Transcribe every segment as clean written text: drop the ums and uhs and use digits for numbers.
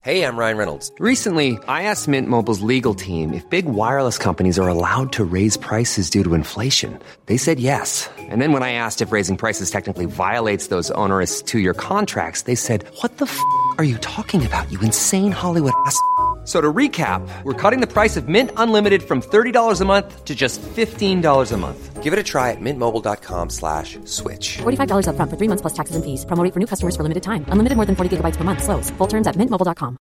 Hey, I'm Ryan Reynolds. Recently, I asked Mint Mobile's legal team if big wireless companies are allowed to raise prices due to inflation. They said yes. And then when I asked if raising prices technically violates those onerous two-year contracts, they said, "What the f*** are you talking about, you insane Hollywood ass?" So to recap, we're cutting the price of Mint Unlimited from $30 a month to just $15 a month. Give it a try at mintmobile.com/switch. $45 up front for 3 months plus taxes and fees. Promo rate for new customers for limited time. Unlimited more than 40 gigabytes per month. Slows full terms at mintmobile.com.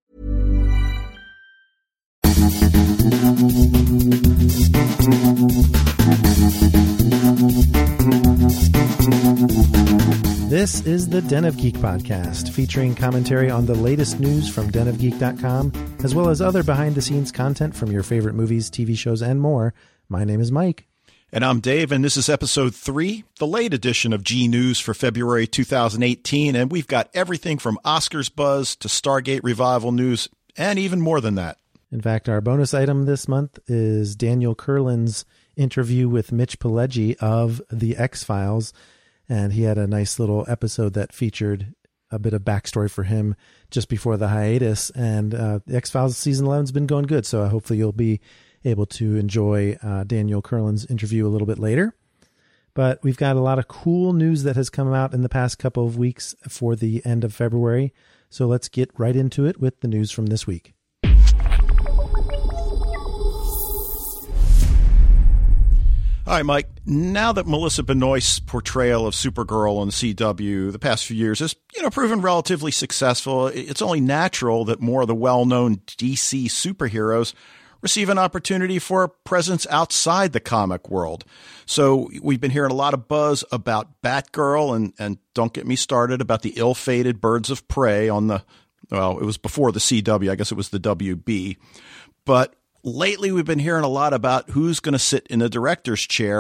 This is the Den of Geek podcast, featuring commentary on the latest news from denofgeek.com, as well as other behind-the-scenes content from your favorite movies, TV shows, and more. My name is Mike. And I'm Dave, and this is episode 3, the late edition of G News for February 2018, and we've got everything from Oscars buzz to Stargate revival news, and even more than that. In fact, our bonus item this month is Daniel Curlin's interview with Mitch Pileggi of The X-Files, and he had a nice little episode that featured a bit of backstory for him just before the hiatus. And The X-Files season 11 has been going good, so hopefully you'll be able to enjoy Daniel Curlin's interview a little bit later. But we've got a lot of cool news that has come out in the past couple of weeks for the end of February. So let's get right into it with the news from this week. All right, Mike, now that Melissa Benoist's portrayal of Supergirl on the CW the past few years has, proven relatively successful, it's only natural that more of the well-known DC superheroes receive an opportunity for a presence outside the comic world. So we've been hearing a lot of buzz about Batgirl, and don't get me started about the ill-fated Birds of Prey on it was before the CW, I guess it was the WB. But lately, we've been hearing a lot about who's going to sit in the director's chair,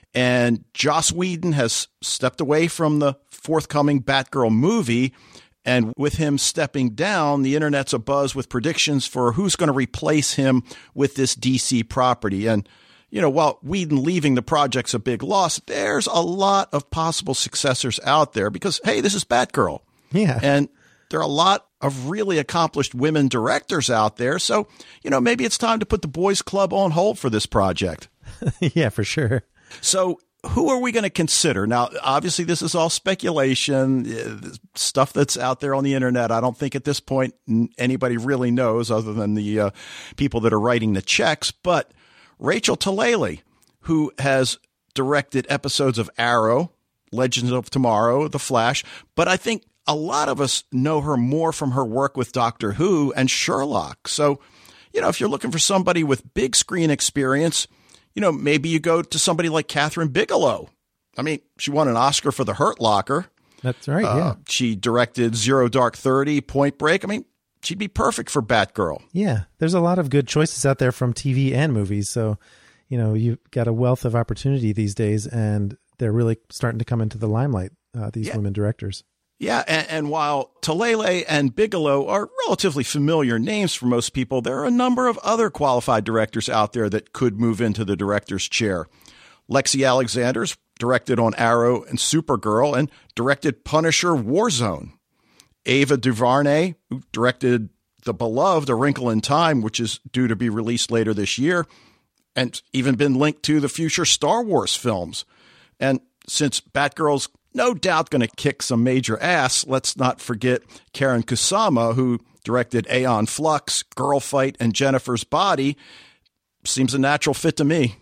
and Joss Whedon has stepped away from the forthcoming Batgirl movie, and with him stepping down, the internet's abuzz with predictions for who's going to replace him with this DC property. And, while Whedon leaving the project's a big loss, there's a lot of possible successors out there because, hey, this is Batgirl. Yeah. And there are a lot of really accomplished women directors out there. So, maybe it's time to put the Boys Club on hold for this project. Yeah, for sure. So who are we going to consider? Now, obviously, this is all speculation, stuff that's out there on the internet. I don't think at this point anybody really knows other than the people that are writing the checks. But Rachel Talalay, who has directed episodes of Arrow, Legends of Tomorrow, The Flash, but I think a lot of us know her more from her work with Doctor Who and Sherlock. So, if you're looking for somebody with big screen experience, maybe you go to somebody like Catherine Bigelow. I mean, she won an Oscar for The Hurt Locker. That's right, yeah. She directed Zero Dark 30, Point Break. I mean, she'd be perfect for Batgirl. Yeah, there's a lot of good choices out there from TV and movies. So, you've got a wealth of opportunity these days, and they're really starting to come into the limelight, these women directors. Yeah, and while Talalay and Bigelow are relatively familiar names for most people, there are a number of other qualified directors out there that could move into the director's chair. Lexi Alexander's directed on Arrow and Supergirl and directed Punisher Warzone. Ava DuVernay, who directed the beloved A Wrinkle in Time, which is due to be released later this year, and even been linked to the future Star Wars films. And since Batgirl's no doubt going to kick some major ass, let's not forget Karen Kusama, who directed Aeon Flux, Girl Fight, and Jennifer's Body. Seems a natural fit to me.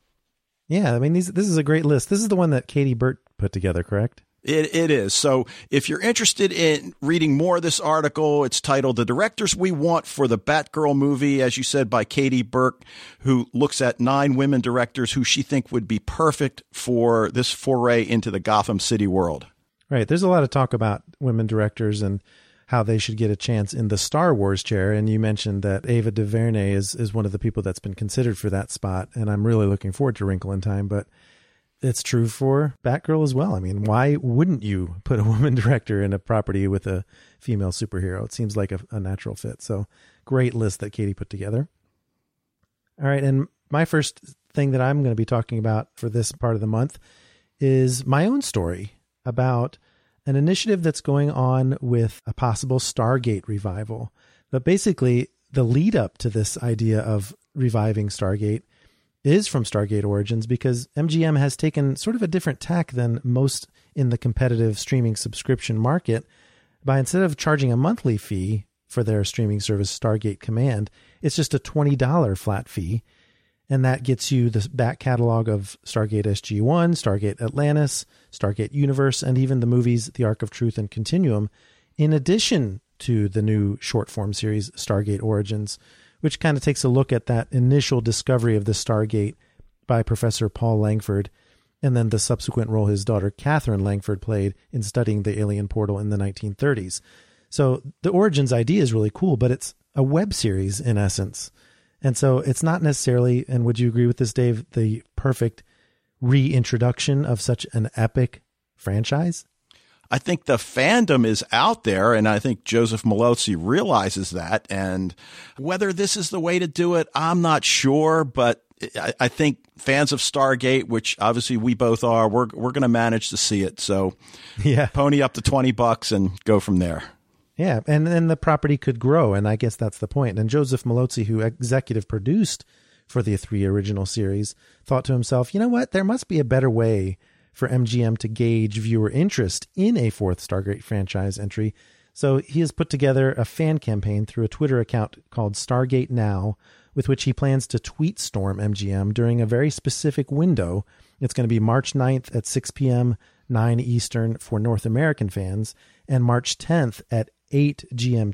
Yeah, I mean, this is a great list. This is the one that Katie Burt put together, correct? It is. So if you're interested in reading more of this article, it's titled The Directors We Want for the Batgirl Movie, as you said, by Katie Burke, who looks at 9 women directors who she think would be perfect for this foray into the Gotham City world. Right. There's a lot of talk about women directors and how they should get a chance in the Star Wars chair. And you mentioned that Ava DuVernay is one of the people that's been considered for that spot. And I'm really looking forward to Wrinkle in Time, but it's true for Batgirl as well. I mean, why wouldn't you put a woman director in a property with a female superhero? It seems like a natural fit. So great list that Katie put together. All right. And my first thing that I'm going to be talking about for this part of the month is my own story about an initiative that's going on with a possible Stargate revival. But basically, the lead up to this idea of reviving Stargate is from Stargate Origins, because MGM has taken sort of a different tack than most in the competitive streaming subscription market by, instead of charging a monthly fee for their streaming service Stargate Command, it's just a $20 flat fee. And that gets you the back catalog of Stargate SG-1, Stargate Atlantis, Stargate Universe, and even the movies The Ark of Truth and Continuum, in addition to the new short-form series Stargate Origins, which kind of takes a look at that initial discovery of the Stargate by Professor Paul Langford, and then the subsequent role his daughter Catherine Langford played in studying the alien portal in the 1930s. So the Origins idea is really cool, but it's a web series in essence. And so it's not necessarily, and would you agree with this, Dave, the perfect reintroduction of such an epic franchise? I think the fandom is out there, and I think Joseph Mallozzi realizes that. And whether this is the way to do it, I'm not sure, but I think fans of Stargate, which obviously we both are, we're going to manage to see it. So yeah, pony up to $20 and go from there. Yeah, and then the property could grow, and I guess that's the point. And Joseph Mallozzi, who executive produced for the 3 original series, thought to himself, you know what, there must be a better way for MGM to gauge viewer interest in a 4th Stargate franchise entry. So he has put together a fan campaign through a Twitter account called Stargate Now, with which he plans to tweet storm MGM during a very specific window. It's going to be March 9th at 6 p.m., 9 Eastern for North American fans, and March 10th at 8 p.m.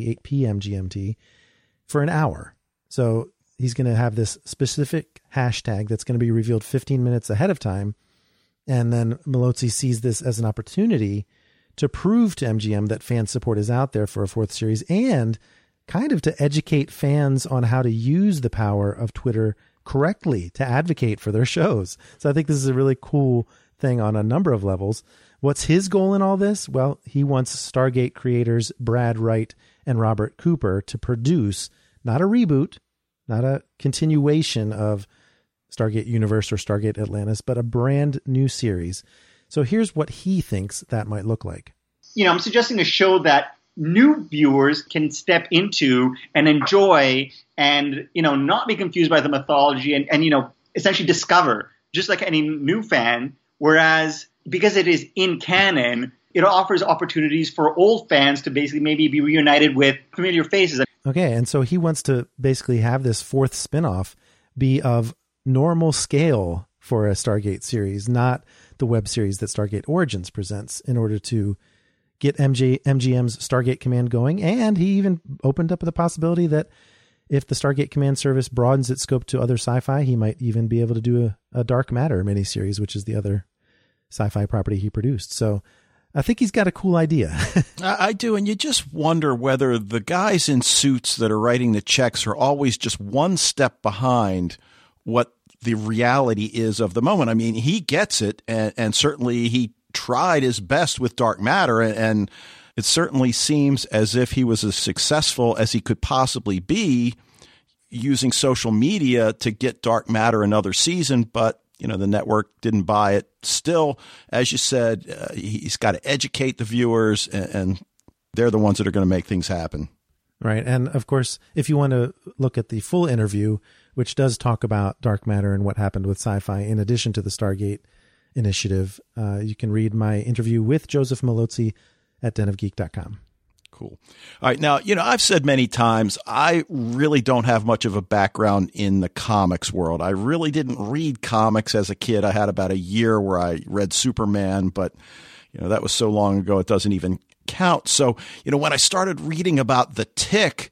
GMT for an hour. So he's going to have this specific hashtag that's going to be revealed 15 minutes ahead of time. And then Mallozzi sees this as an opportunity to prove to MGM that fan support is out there for a 4th series, and kind of to educate fans on how to use the power of Twitter correctly to advocate for their shows. So I think this is a really cool thing on a number of levels. What's his goal in all this? Well, he wants Stargate creators Brad Wright and Robert Cooper to produce not a reboot, not a continuation of Stargate Universe or Stargate Atlantis, but a brand new series. So here's what he thinks that might look like. I'm suggesting a show that new viewers can step into and enjoy and, not be confused by the mythology and essentially discover, just like any new fan. Whereas because it is in canon, it offers opportunities for old fans to basically maybe be reunited with familiar faces. Okay, and so he wants to basically have this 4th spinoff be of normal scale for a Stargate series, not the web series that Stargate Origins presents, in order to get MGM's Stargate Command going. And he even opened up the possibility that if the Stargate Command service broadens its scope to other sci-fi, he might even be able to do a Dark Matter miniseries, which is the other sci-fi property he produced. So I think he's got a cool idea. I do. And you just wonder whether the guys in suits that are writing the checks are always just one step behind what the reality is of the moment. I mean, he gets it, and certainly he tried his best with Dark Matter, and it certainly seems as if he was as successful as he could possibly be using social media to get Dark Matter another season, but the network didn't buy it. Still, as you said, he's got to educate the viewers, and they're the ones that are going to make things happen. Right. And of course, if you want to look at the full interview, which does talk about Dark Matter and what happened with sci-fi, in addition to the Stargate initiative, you can read my interview with Joseph Mallozzi at denofgeek.com. Cool. All right. Now, I've said many times, I really don't have much of a background in the comics world. I really didn't read comics as a kid. I had about a year where I read Superman, but, that was so long ago, it doesn't even count. So, when I started reading about the Tick,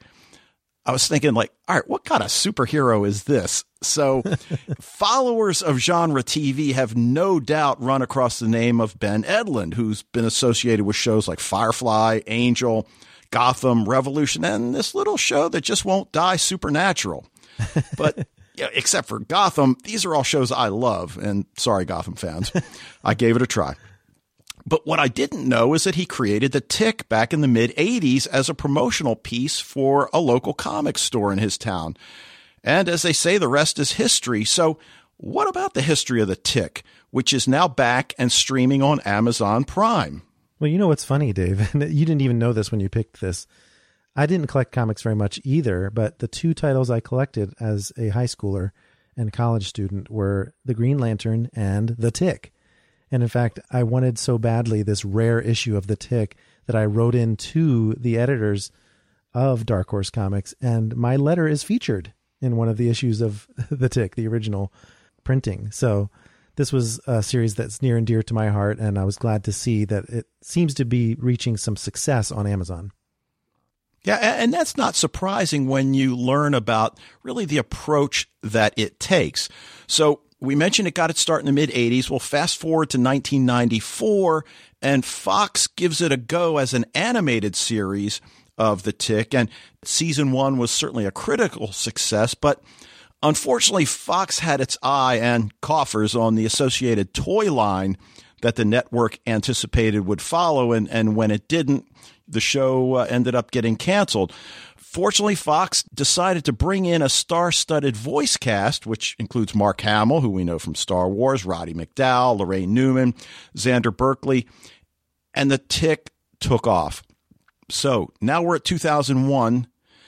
I was thinking all right, what kind of superhero is this? So followers of genre TV have no doubt run across the name of Ben Edlund, who's been associated with shows like Firefly, Angel, Gotham, Revolution, and this little show that just won't die, Supernatural. But except for Gotham, these are all shows I love. And sorry, Gotham fans, I gave it a try. But what I didn't know is that he created the Tick back in the mid-'80s as a promotional piece for a local comic store in his town. And as they say, the rest is history. So what about the history of the Tick, which is now back and streaming on Amazon Prime? Well, you know what's funny, Dave? You didn't even know this when you picked this. I didn't collect comics very much either, but the two titles I collected as a high schooler and college student were The Green Lantern and The Tick. And in fact, I wanted so badly this rare issue of The Tick that I wrote in to the editors of Dark Horse Comics, and my letter is featured in one of the issues of The Tick, the original printing. So this was a series that's near and dear to my heart, and I was glad to see that it seems to be reaching some success on Amazon. Yeah, and that's not surprising when you learn about really the approach that it takes. So we mentioned it got its start in the mid-'80s. Well, fast forward to 1994, and Fox gives it a go as an animated series of The Tick. And season 1 was certainly a critical success, but unfortunately, Fox had its eye and coffers on the associated toy line that the network anticipated would follow. And when it didn't, the show ended up getting canceled. Fortunately, Fox decided to bring in a star-studded voice cast, which includes Mark Hamill, who we know from Star Wars, Roddy McDowall, Lorraine Newman, Xander Berkeley, and The Tick took off. So now we're at 2001.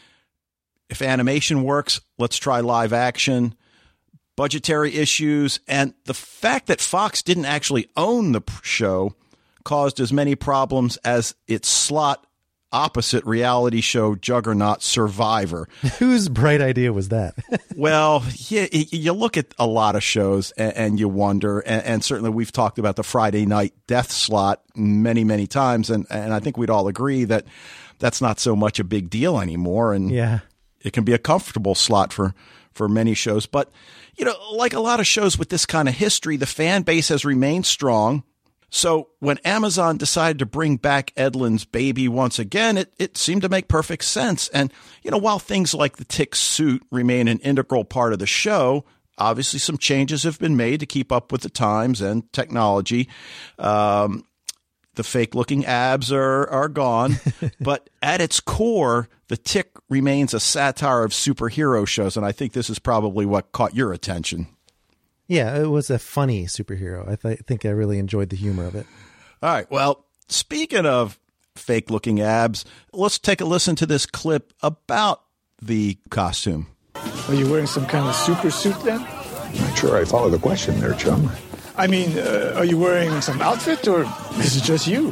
If animation works, let's try live action. Budgetary issues, and the fact that Fox didn't actually own the show caused as many problems as its slot opposite reality show juggernaut Survivor. Whose bright idea was that? Well, yeah, you look at a lot of shows and you wonder, and certainly we've talked about the Friday night death slot many, many times, and I think we'd all agree that that's not so much a big deal anymore, and yeah, it can be a comfortable slot for many shows. But, you know, like a lot of shows with this kind of history, the fan base has remained strong. So when Amazon decided to bring back Edlund's baby once again, it seemed to make perfect sense. And, you know, while things like the Tick suit remain an integral part of the show, obviously some changes have been made to keep up with the times and technology. The fake-looking abs are gone. But at its core, the Tick remains a satire of superhero shows, and I think this is probably what caught your attention. Yeah, it was a funny superhero. I think I really enjoyed the humor of it. All right. Well, speaking of fake-looking abs, let's take a listen to this clip about the costume. Are you wearing some kind of super suit then? Not sure I follow the question there, chum. I mean, are you wearing some outfit, or is it just you?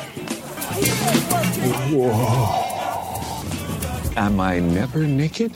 Whoa. Am I never naked?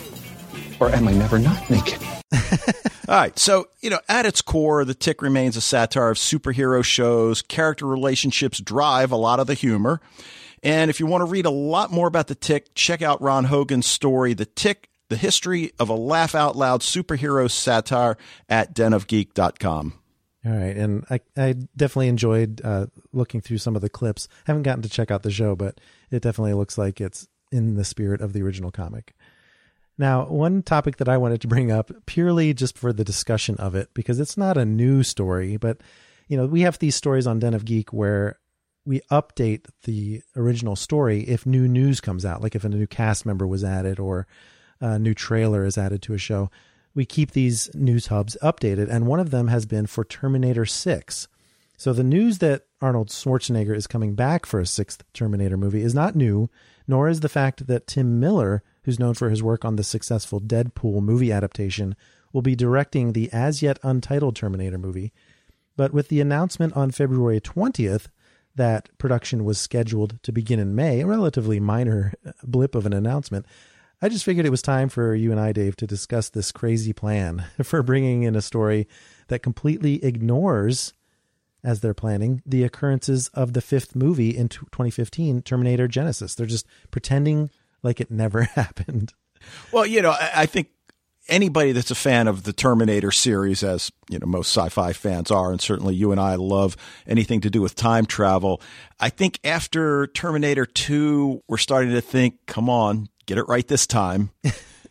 Or am I never not naked? All right. So, you know, at its core, the Tick remains a satire of superhero shows. Character relationships drive a lot of the humor. And if you want to read a lot more about the Tick, check out Ron Hogan's story, The Tick, The History of a Laugh-Out-Loud Superhero Satire at denofgeek.com. All right. And I definitely enjoyed looking through some of the clips. I haven't gotten to check out the show, but it definitely looks like it's in the spirit of the original comic. Now, one topic that I wanted to bring up purely just for the discussion of it, because it's not a new story, but, you know, we have these stories on Den of Geek where we update the original story if new news comes out, like if a new cast member was added or a new trailer is added to a show. We keep these news hubs updated, and one of them has been for Terminator 6. So the news that Arnold Schwarzenegger is coming back for a sixth Terminator movie is not new, nor is the fact that Tim Miller, who's known for his work on the successful Deadpool movie adaptation, will be directing the as-yet untitled Terminator movie. But with the announcement on February 20th that production was scheduled to begin in May, a relatively minor blip of an announcement, I just figured it was time for you and I, Dave, to discuss this crazy plan for bringing in a story that completely ignores, as they're planning, the occurrences of the fifth movie in 2015, Terminator Genisys. They're just pretending like it never happened. Well, you know, I think anybody that's a fan of the Terminator series, as you know, most sci-fi fans are, and certainly you and I love anything to do with time travel. I think after Terminator 2, we're starting to think, come on, get it right this time.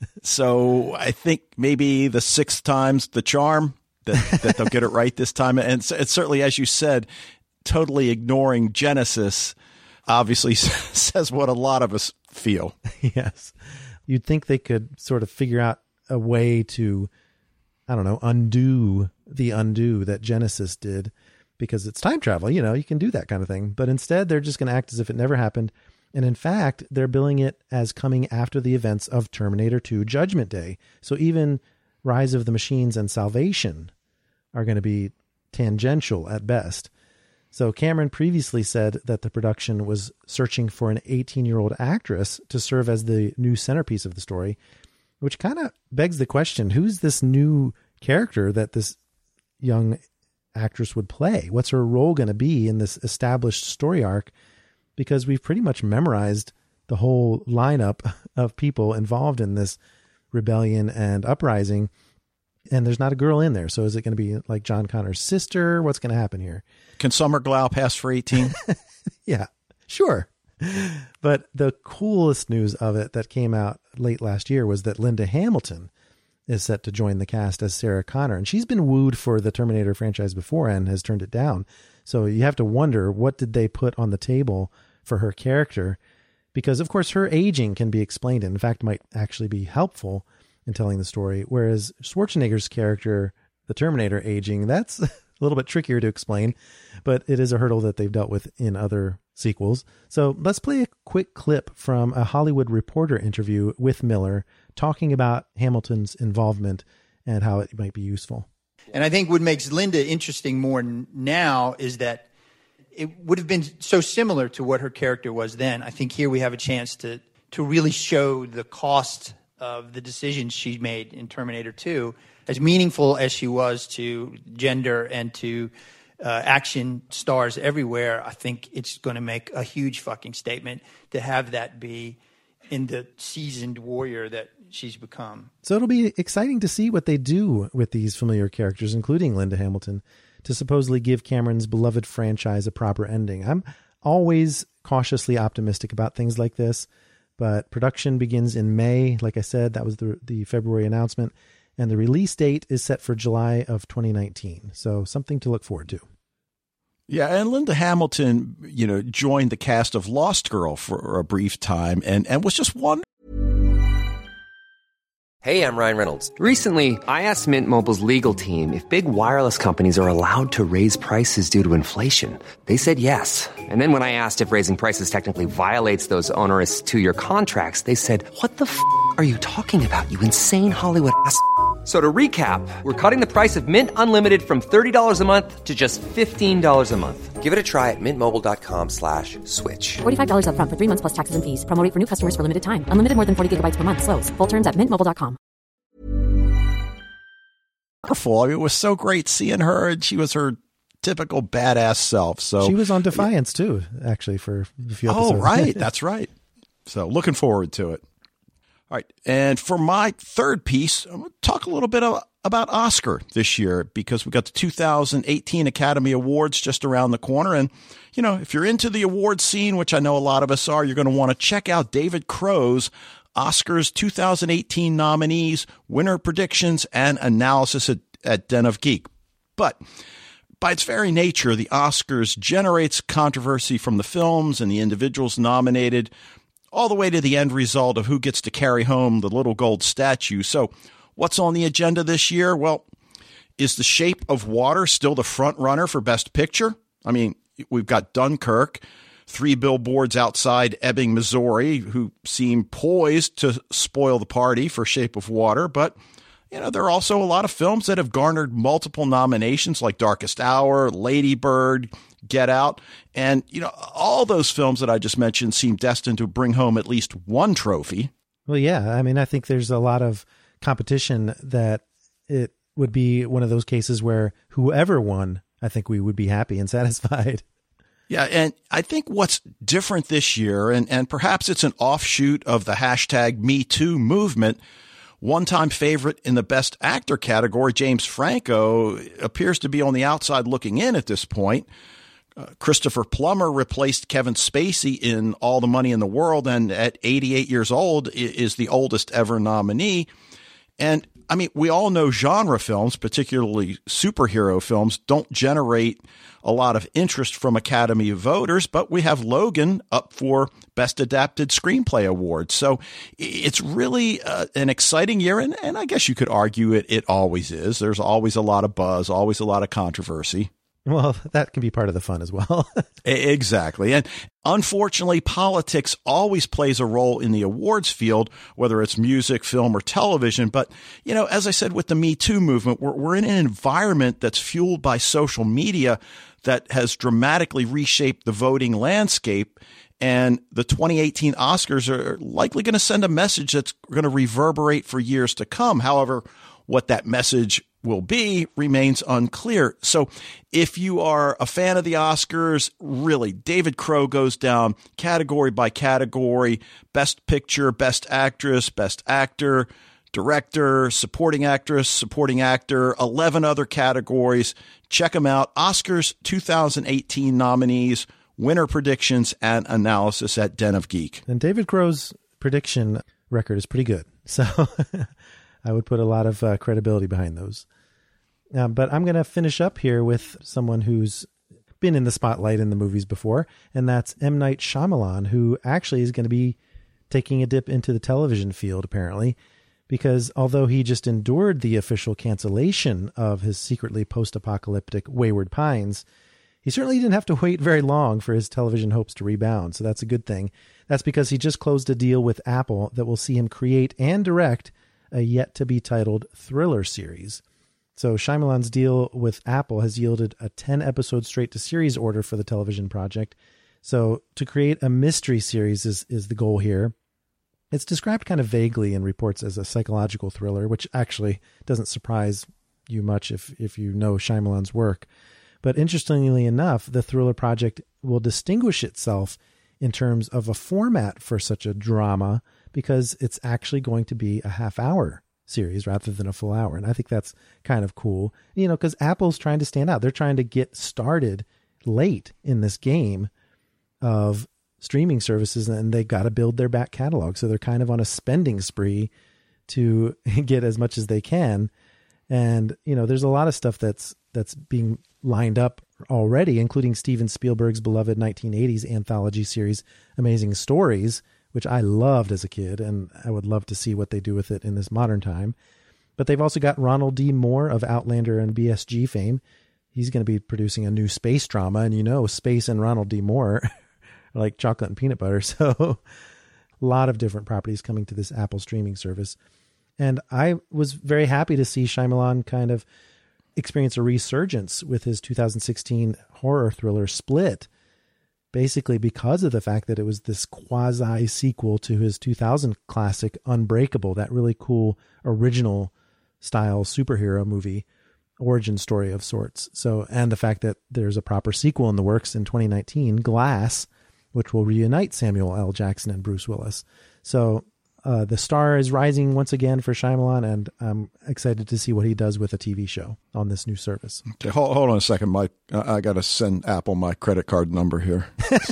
So I think maybe the sixth time's the charm, that they'll get it right this time. And it's certainly, as you said, totally ignoring Genisys obviously says what a lot of us feel. Yes. You'd think they could sort of figure out a way to, I don't know, undo the undo that Genisys did. because it's time travel. You know, you can do that kind of thing. But instead, they're just going to act as if it never happened. And in fact, they're billing it as coming after the events of Terminator 2 Judgment Day. So even Rise of the Machines and Salvation are going to be tangential at best. So Cameron previously said that the production was searching for an 18-year-old actress to serve as the new centerpiece of the story, which kind of begs the question, who's this new character that this young actress would play? What's her role going to be in this established story arc? Because we've pretty much memorized the whole lineup of people involved in this rebellion and uprising, and there's not a girl in there. So is it going to be like John Connor's sister? What's going to happen here? Can Summer Glau pass for 18? Yeah, sure. But the coolest news of it that came out late last year was that Linda Hamilton is set to join the cast as Sarah Connor. And she's been wooed for the Terminator franchise before and has turned it down. So you have to wonder, what did they put on the table for her character? Because, of course, her aging can be explained and, in fact, might actually be helpful in telling the story. Whereas Schwarzenegger's character, the Terminator aging, that's a little bit trickier to explain, but it is a hurdle that they've dealt with in other sequels. So let's play a quick clip from a Hollywood Reporter interview with Miller talking about Hamilton's involvement and how it might be useful. And I think what makes Linda interesting more now is that it would have been so similar to what her character was then. I think here we have a chance to really show the cost of the decisions she made in Terminator 2, as meaningful as she was to gender and to action stars everywhere. I think it's going to make a huge fucking statement to have that be in the seasoned warrior that she's become. So it'll be exciting to see what they do with these familiar characters, including Linda Hamilton, to supposedly give Cameron's beloved franchise a proper ending. I'm always cautiously optimistic about things like this, but production begins in May. Like I said, that was the February announcement, and the release date is set for July of 2019. So something to look forward to. Yeah, and Linda Hamilton, joined the cast of Lost Girl for a brief time and was just one. Hey, I'm Ryan Reynolds. Recently, I asked Mint Mobile's legal team if big wireless companies are allowed to raise prices due to inflation. They said yes. And then when I asked if raising prices technically violates those onerous 2-year contracts, they said, "What the f*** are you talking about, you insane Hollywood ass?" So to recap, we're cutting the price of Mint Unlimited from $30 a month to just $15 a month. Give it a try at mintmobile.com/switch. $45 up front for 3 months plus taxes and fees. Promo rate for new customers for limited time. Unlimited more than 40 gigabytes per month. Slows full terms at mintmobile.com. Wonderful. I mean, it was so great seeing her, and she was her typical badass self. So she was on Defiance too, actually, for a few episodes. Oh, right. That's right. So looking forward to it. All right. And for my third piece, I'm going to talk a little bit about Oscar this year, because we got the 2018 Academy Awards just around the corner. And, if you're into the award scene, which I know a lot of us are, you're going to want to check out David Crow's Oscars 2018 nominees, winner predictions, and analysis at Den of Geek. But by its very nature, the Oscars generates controversy from the films and the individuals nominated, all the way to the end result of who gets to carry home the little gold statue. So what's on the agenda this year? Well, is The Shape of Water still the front runner for Best Picture? I mean, we've got Dunkirk, 3 Billboards Outside Ebbing, Missouri, who seem poised to spoil the party for Shape of Water. But, there are also a lot of films that have garnered multiple nominations, like Darkest Hour, Lady Bird, Get Out. And, all those films that I just mentioned seem destined to bring home at least one trophy. Well, yeah. I mean, I think there's a lot of competition that it would be one of those cases where whoever won, I think we would be happy and satisfied. Yeah, and I think what's different this year, and perhaps it's an offshoot of the hashtag #MeToo movement, one-time favorite in the Best Actor category, James Franco, appears to be on the outside looking in at this point. Christopher Plummer replaced Kevin Spacey in All the Money in the World, and at 88 years old is the oldest ever nominee. And I mean, we all know genre films, particularly superhero films, don't generate a lot of interest from Academy voters, but we have Logan up for Best Adapted Screenplay Award. So it's really an exciting year, and I guess you could argue it always is. There's always a lot of buzz, always a lot of controversy. Well, that can be part of the fun as well. Exactly. And unfortunately, politics always plays a role in the awards field, whether it's music, film, or television. But, as I said with the Me Too movement, we're in an environment that's fueled by social media that has dramatically reshaped the voting landscape. And the 2018 Oscars are likely going to send a message that's going to reverberate for years to come. However, what that message will be remains unclear. So if you are a fan of the Oscars, really, David Crow goes down category by category: Best Picture, Best Actress, Best Actor, Director, Supporting Actress, Supporting Actor, 11 other categories. Check them out. Oscars 2018 nominees, winner predictions, and analysis at Den of Geek. And David Crow's prediction record is pretty good. So I would put a lot of credibility behind those. But I'm going to finish up here with someone who's been in the spotlight in the movies before, and that's M. Night Shyamalan, who actually is going to be taking a dip into the television field, apparently, because although he just endured the official cancellation of his secretly post-apocalyptic Wayward Pines, he certainly didn't have to wait very long for his television hopes to rebound, so that's a good thing. That's because he just closed a deal with Apple that will see him create and direct a yet-to-be-titled thriller series. So Shyamalan's deal with Apple has yielded a 10-episode straight-to-series order for the television project. So to create a mystery series is the goal here. It's described kind of vaguely in reports as a psychological thriller, which actually doesn't surprise you much if you know Shyamalan's work. But interestingly enough, the thriller project will distinguish itself in terms of a format for such a drama because it's actually going to be a half-hour series rather than a full hour. And I think that's kind of cool, because Apple's trying to stand out. They're trying to get started late in this game of streaming services, and they got to build their back catalog. So they're kind of on a spending spree to get as much as they can. And, there's a lot of stuff that's being lined up already, including Steven Spielberg's beloved 1980s anthology series, Amazing Stories, which I loved as a kid, and I would love to see what they do with it in this modern time. But they've also got Ronald D. Moore of Outlander and BSG fame. He's going to be producing a new space drama, and space and Ronald D. Moore are like chocolate and peanut butter. So a lot of different properties coming to this Apple streaming service. And I was very happy to see Shyamalan kind of experience a resurgence with his 2016 horror thriller Split, basically because of the fact that it was this quasi sequel to his 2000 classic Unbreakable, that really cool original style superhero movie origin story of sorts. So, and the fact that there's a proper sequel in the works in 2019, Glass, which will reunite Samuel L. Jackson and Bruce Willis. So the star is rising once again for Shyamalan, and I'm excited to see what he does with a TV show on this new service. Okay, hold on a second, Mike. I got to send Apple my credit card number here.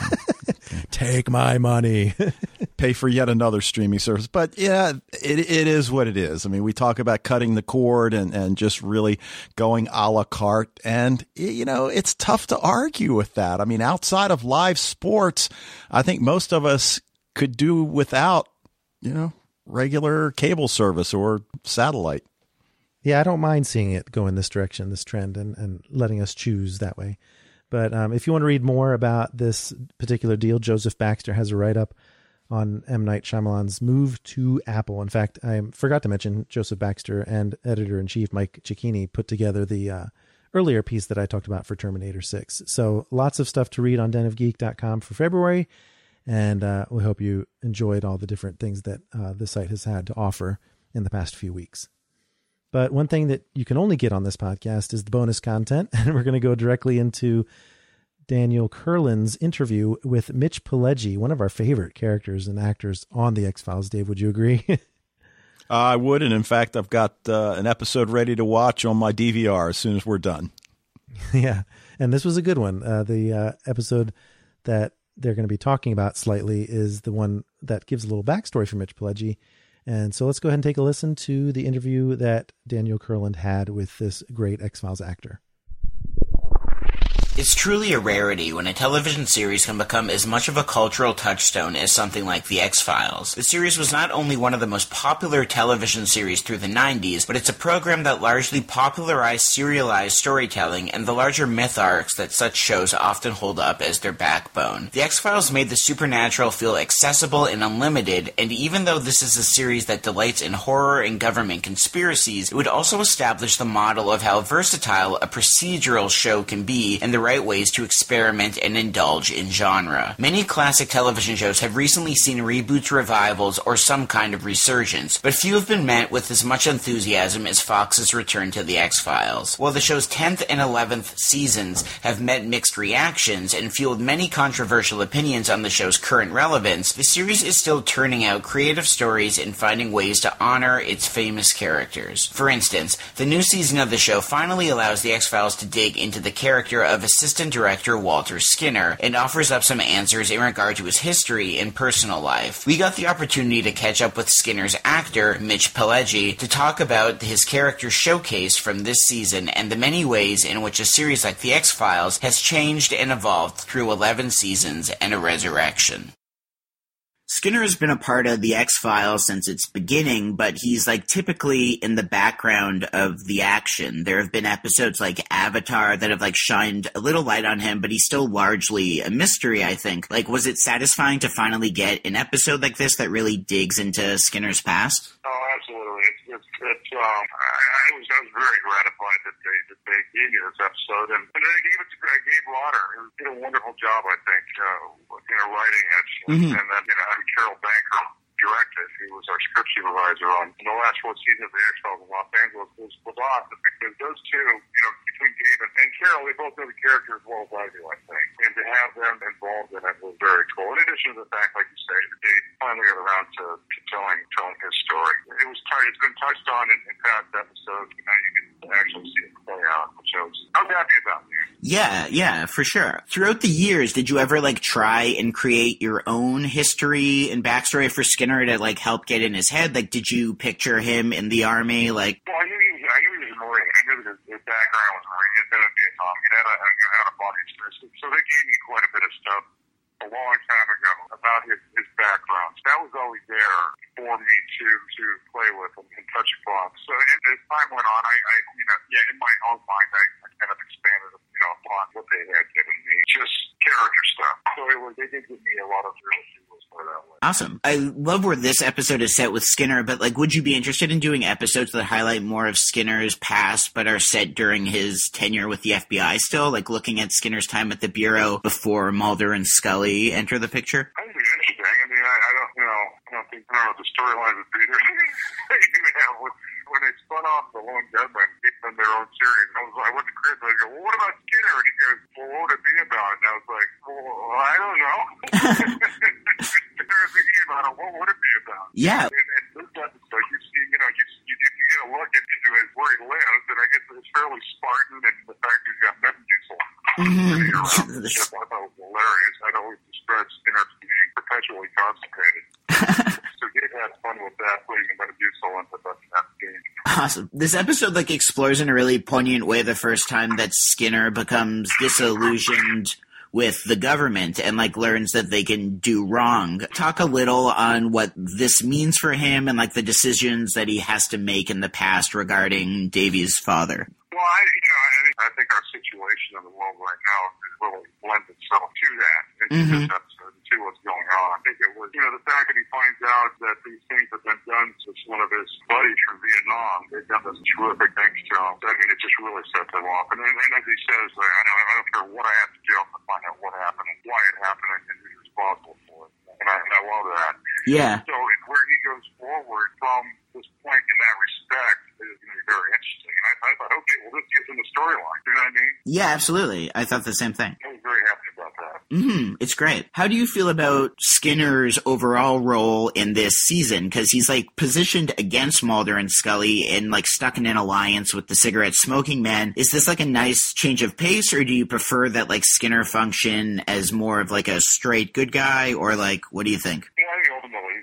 Take my money. Pay for yet another streaming service. But yeah, it is what it is. I mean, we talk about cutting the cord and just really going a la carte. And, it's tough to argue with that. I mean, outside of live sports, I think most of us could do without regular cable service or satellite. Yeah, I don't mind seeing it go in this direction, this trend, and letting us choose that way. But if you want to read more about this particular deal, Joseph Baxter has a write-up on M. Night Shyamalan's move to Apple. In fact, I forgot to mention Joseph Baxter and editor-in-chief Mike Cicchini put together the earlier piece that I talked about for Terminator 6. So lots of stuff to read on denofgeek.com for February. And we hope you enjoyed all the different things that the site has had to offer in the past few weeks. But one thing that you can only get on this podcast is the bonus content. And we're going to go directly into Daniel Kurlan's interview with Mitch Pileggi, one of our favorite characters and actors on The X-Files. Dave, would you agree? I would. And in fact, I've got an episode ready to watch on my DVR as soon as we're done. Yeah. And this was a good one. The episode that they're going to be talking about slightly is the one that gives a little backstory for Mitch Pileggi. And so let's go ahead and take a listen to the interview that Daniel Kurlan had with this great X-Files actor. It's truly a rarity when a television series can become as much of a cultural touchstone as something like The X-Files. The series was not only one of the most popular television series through the 90s, but it's a program that largely popularized serialized storytelling and the larger myth arcs that such shows often hold up as their backbone. The X-Files made the supernatural feel accessible and unlimited, and even though this is a series that delights in horror and government conspiracies, it would also establish the model of how versatile a procedural show can be and the right ways to experiment and indulge in genre. Many classic television shows have recently seen reboots, revivals, or some kind of resurgence, but few have been met with as much enthusiasm as Fox's return to The X-Files. While the show's 10th and 11th seasons have met mixed reactions and fueled many controversial opinions on the show's current relevance, the series is still turning out creative stories and finding ways to honor its famous characters. For instance, the new season of the show finally allows The X-Files to dig into the character of assistant director Walter Skinner and offers up some answers in regard to his history and personal life. We got the opportunity to catch up with Skinner's actor, Mitch Pileggi, to talk about his character showcase from this season and the many ways in which a series like The X-Files has changed and evolved through 11 seasons and a resurrection. Skinner has been a part of the X-Files since its beginning, but he's typically in the background of the action. There have been episodes like Avatar that have shined a little light on him, but he's still largely a mystery, I think. Was it satisfying to finally get an episode like this that really digs into Skinner's past? Oh, absolutely. I was very gratified that they gave me this episode, and they gave it to Gabe Lauder, who did a wonderful job, I think, writing it, and then having Carol Banker direct it, who was our script supervisor on the last 4 seasons of the X-Files in Los Angeles, was awesome, because those two, between Gabe and Carol, they both know the character as well as I do, I think, and to have them involved in it was very cool. In addition to the fact, like you say, that they finally got around to telling his story. It's been touched on in past episodes, and now you can actually see it play out, which I was happy about. Yeah, for sure. Throughout the years, did you ever try and create your own history and backstory for Skinner to help get in his head? Did you picture him in the Army? Well, I knew he was a Marine. I knew that his background was Marine. He had been in Vietnam. He had a body experience. So they gave me quite a bit of stuff a long time ago about his background. So that was always there for me to play with and touch upon. So as time went on, I in my own mind, I kind of expanded upon what they had given me, just character stuff. So they did give me a lot of real tools for that way. Awesome. I love where this episode is set with Skinner, but would you be interested in doing episodes that highlight more of Skinner's past but are set during his tenure with the FBI still? Looking at Skinner's time at the Bureau before Mulder and Scully enter the picture? That would be interesting. I mean, I don't think the storyline would be there. When they spun off the Lone Gunman from their own series, I went to Chris and I go, well, what about Skinner? And he goes, well, what would it be about? And I was like, well, I don't know. Thinking about it, what would it be about? Yeah. And this episode, you see, you get a look into where he lives, and I guess it's fairly Spartan, and the fact he's got Metamucil. I thought that was hilarious. I'd always described Skinner as being perpetually constipated. So he had fun with that, putting the Metamucil into that game. Awesome. This episode explores in a really poignant way the first time that Skinner becomes disillusioned with the government and learns that they can do wrong. Talk a little on what this means for him and the decisions that he has to make in the past regarding Davy's father. Well, I think our situation in the world right now is really lends itself to that. This episode, to what's going on. I think it was, the fact that he finds out that these things have been done to one of his buddies from Vietnam. They've done this terrific things to him. I mean, it just really set them off. And as he says, I don't care what I have to do to find out what happened and why it happened and who's responsible for it. And I love that. Yeah. So where he goes forward from this point in that respect is going to be very interesting. And I thought, okay, well, this gets in the storyline. You know what I mean? Yeah, absolutely. I thought the same thing. I was very happy about that. It's great. How do you feel about Skinner's overall role in this season? Because he's positioned against Mulder and Scully and stuck in an alliance with the cigarette smoking man. Is this a nice change of pace, or do you prefer that Skinner function as more of a straight good guy, or what do you think? Yeah, I think ultimately he's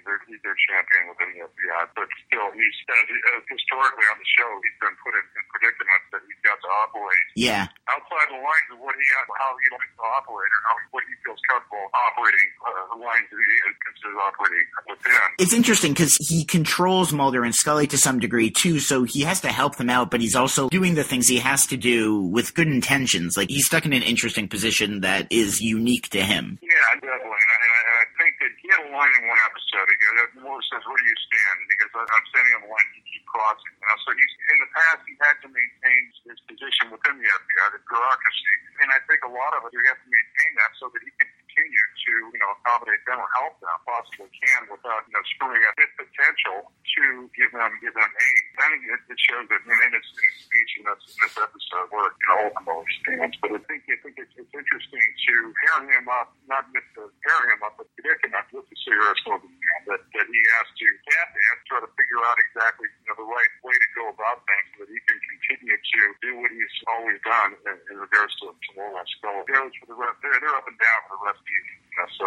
their champion within the FBI. But still, he's historically on the show, he's been put in predicaments that he's got to operate. Yeah. Outside the lines of what how he likes to operate, or what he feels comfortable operating, the lines that he considers operating within. It's interesting because he controls Mulder and Scully to some degree too, so he has to help them out, but he's also doing the things he has to do with good intentions. Like, he's stuck in an interesting position that is unique to him. Yeah, definitely. And I think that he had a line in one episode. He goes, Mulder says, "Where do you stand?" And he goes, "I'm standing on the line. You keep crossing." So he's, in the past, he had to maintain his position within the FBI, the bureaucracy. And I think a lot of it, he has to maintain that so that he can continue to, accommodate them or help them possibly can without, screwing up his potential to give them aid. I think it shows that in his speech in this episode where, ultimately stands. But I think it's interesting to pair him up, not just to pair him up, but predicament with the serious man that he has to try to figure out exactly, the right way to go about things so that he can continue to do what he's always done in regards to Mulder and Scully. They're up and down for the rest of the evening. So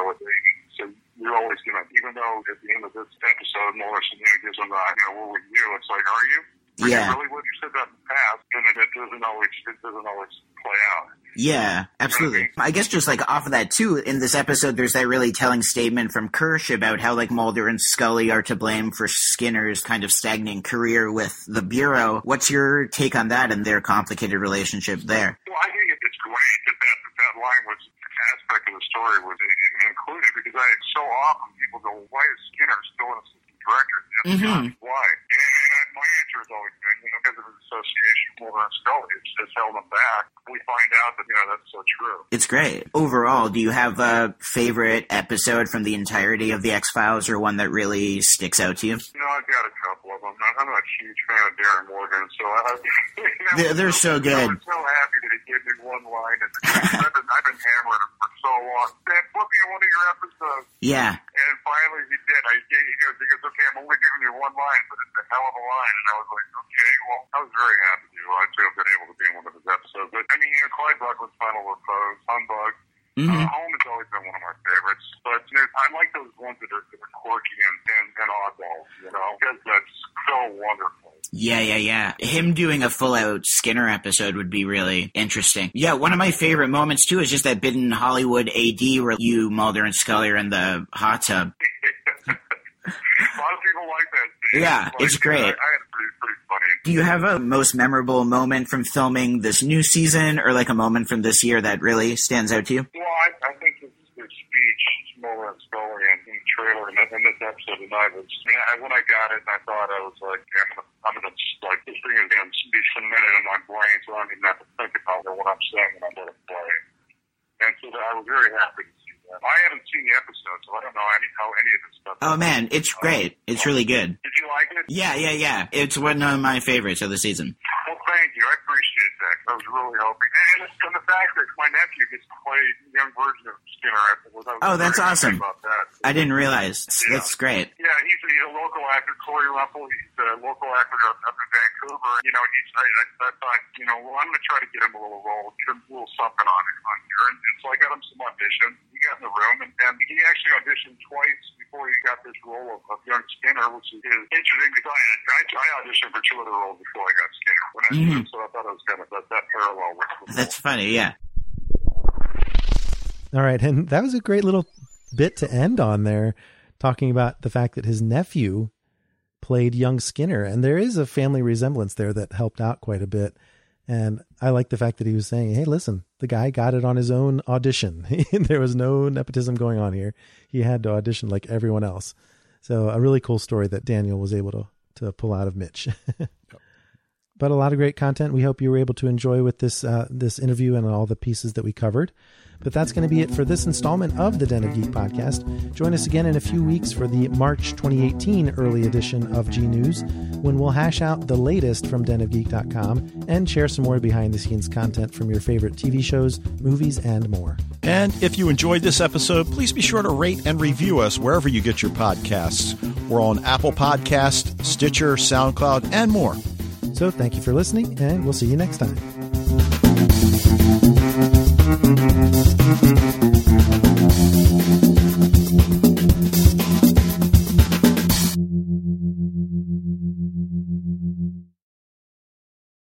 you're always going to, even though at the end of this episode, Mulder gives them what would you? It's like, are you? Yeah. Really, what you said that in the past, and it doesn't always play out. Yeah, absolutely. I guess just like off of that too, in this episode, there's that really telling statement from Kirsch about how like Mulder and Scully are to blame for Skinner's kind of stagnant career with the Bureau. What's your take on that and their complicated relationship there? Well, I think it's great that line was aspect of the story was included, because so often people go, well, why is Skinner still an assistant director? Why? And my answer has always been, because of his association with Mulder and Scully, it's held them back. We find out that, that's so true. It's great. Overall, do you have a favorite episode from the entirety of the X-Files, or one that really sticks out to you? I've got a couple of them. I'm not a huge fan of Darren Morgan, so they're so good. I'm so happy that he gave me one line, and I've been hammering him for so long. Dan, put me in one of your episodes. Yeah. And finally he did. He goes, okay, I'm only giving you one line, but it's a hell of a line. And I was like, okay, well, I was very happy to have been able to be in one of his episodes. But, Clyde Buckland's Final Repose, Humbug, Home has always been one of my favorites. But I like those ones that are quirky and oddballs, because that's so wonderful. Yeah. Him doing a full-out Skinner episode would be really interesting. Yeah, one of my favorite moments, too, is just that bit in Hollywood AD where you, Mulder, and Scully are in the hot tub. A lot of people like that scene. Yeah, it's great. I had it pretty funny. Do you have a most memorable moment from filming this new season, or like a moment from this year that really stands out to you? Well, I think his speech, Mulder and Scully, in the trailer, and in this episode tonight, when I got it, I thought I was like, I'm gonna like, this thing is going to be cemented in my brain, so I don't even have to think about what I'm saying when I'm going to play. And so I was very happy to see that. I haven't seen the episode, so I don't know how any of this stuff. Oh man, it's great. It's really good. Did you like it? Yeah. It's one of my favorites of the season. Well, thank you. I appreciate that. I was really hoping. And the fact that my nephew gets to play a young version of Skinner. Oh, that's awesome. About that. I didn't realize. Yeah. That's great. Yeah, he's a local actor, Corey Ruffle. He's a local actor up in Vancouver. I thought, well, I'm going to try to get him a little role, a little something on here. And so I got him some auditions. He got in the room, and he actually auditioned twice before he got this role of young Skinner, which is interesting because I auditioned for 2 other roles before I got Skinner. So I thought it was kind of that parallel. That's funny, yeah. All right, and that was a great little bit to end on there, talking about the fact that his nephew played young Skinner, and there is a family resemblance there that helped out quite a bit. And I like the fact that he was saying, hey, listen, the guy got it on his own audition. There was no nepotism going on here. He had to audition like everyone else. So a really cool story that Daniel was able to pull out of Mitch. But a lot of great content. We hope you were able to enjoy with this interview and all the pieces that we covered. But that's going to be it for this installment of the Den of Geek podcast. Join us again in a few weeks for the March 2018 early edition of G News, when we'll hash out the latest from denofgeek.com and share some more behind-the-scenes content from your favorite TV shows, movies, and more. And if you enjoyed this episode, please be sure to rate and review us wherever you get your podcasts. We're on Apple Podcasts, Stitcher, SoundCloud, and more. So thank you for listening, and we'll see you next time.